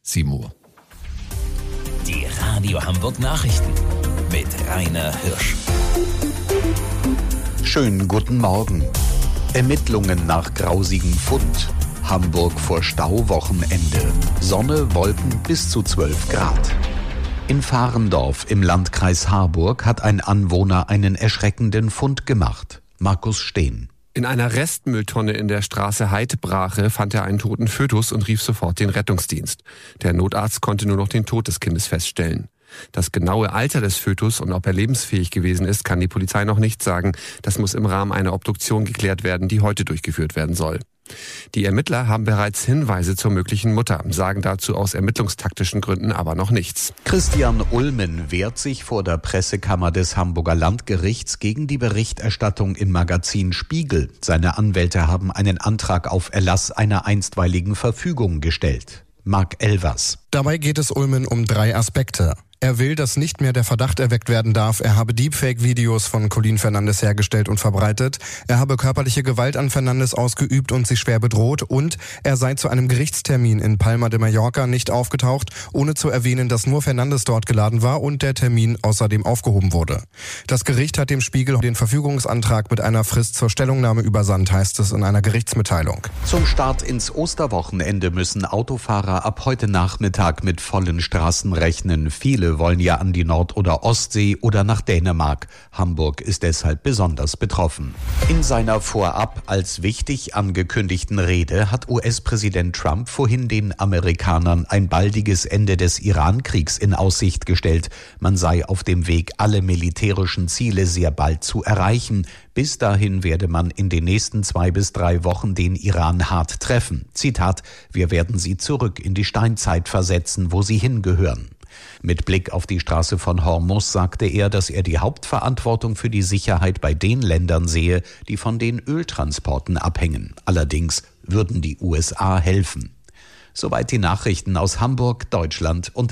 7 Uhr. Die Radio Hamburg Nachrichten mit Rainer Hirsch. Schönen guten Morgen. Ermittlungen nach grausigem Fund. Hamburg vor Stauwochenende. Sonne, Wolken bis zu 12 Grad. In Fahrendorf im Landkreis Harburg hat ein Anwohner einen erschreckenden Fund gemacht. Markus Steen. In einer Restmülltonne in der Straße Heidbrache fand er einen toten Fötus und rief sofort den Rettungsdienst. Der Notarzt konnte nur noch den Tod des Kindes feststellen. Das genaue Alter des Fötus und ob er lebensfähig gewesen ist, kann die Polizei noch nicht sagen. Das muss im Rahmen einer Obduktion geklärt werden, die heute durchgeführt werden soll. Die Ermittler haben bereits Hinweise zur möglichen Mutter, sagen dazu aus ermittlungstaktischen Gründen aber noch nichts. Christian Ulmen wehrt sich vor der Pressekammer des Hamburger Landgerichts gegen die Berichterstattung im Magazin Spiegel. Seine Anwälte haben einen Antrag auf Erlass einer einstweiligen Verfügung gestellt. Marc Elvers. Dabei geht es Ulmen um 3 Aspekte. Er will, dass nicht mehr der Verdacht erweckt werden darf, er habe Deepfake-Videos von Colin Fernandes hergestellt und verbreitet, er habe körperliche Gewalt an Fernandes ausgeübt und sie schwer bedroht und er sei zu einem Gerichtstermin in Palma de Mallorca nicht aufgetaucht, ohne zu erwähnen, dass nur Fernandes dort geladen war und der Termin außerdem aufgehoben wurde. Das Gericht hat dem Spiegel den Verfügungsantrag mit einer Frist zur Stellungnahme übersandt, heißt es in einer Gerichtsmitteilung. Zum Start ins Osterwochenende müssen Autofahrer ab heute Nachmittag mit vollen Straßen rechnen. Viele wollen ja an die Nord- oder Ostsee oder nach Dänemark. Hamburg ist deshalb besonders betroffen. In seiner vorab als wichtig angekündigten Rede hat US-Präsident Trump vorhin den Amerikanern ein baldiges Ende des Iran-Kriegs in Aussicht gestellt. Man sei auf dem Weg, alle militärischen Ziele sehr bald zu erreichen. Bis dahin werde man in den nächsten 2 bis 3 Wochen den Iran hart treffen. Zitat: Wir werden sie zurück in die Steinzeit versetzen, wo sie hingehören. Mit Blick auf die Straße von Hormuz sagte er, dass er die Hauptverantwortung für die Sicherheit bei den Ländern sehe, die von den Öltransporten abhängen. Allerdings würden die USA helfen. Soweit die Nachrichten aus Hamburg, Deutschland und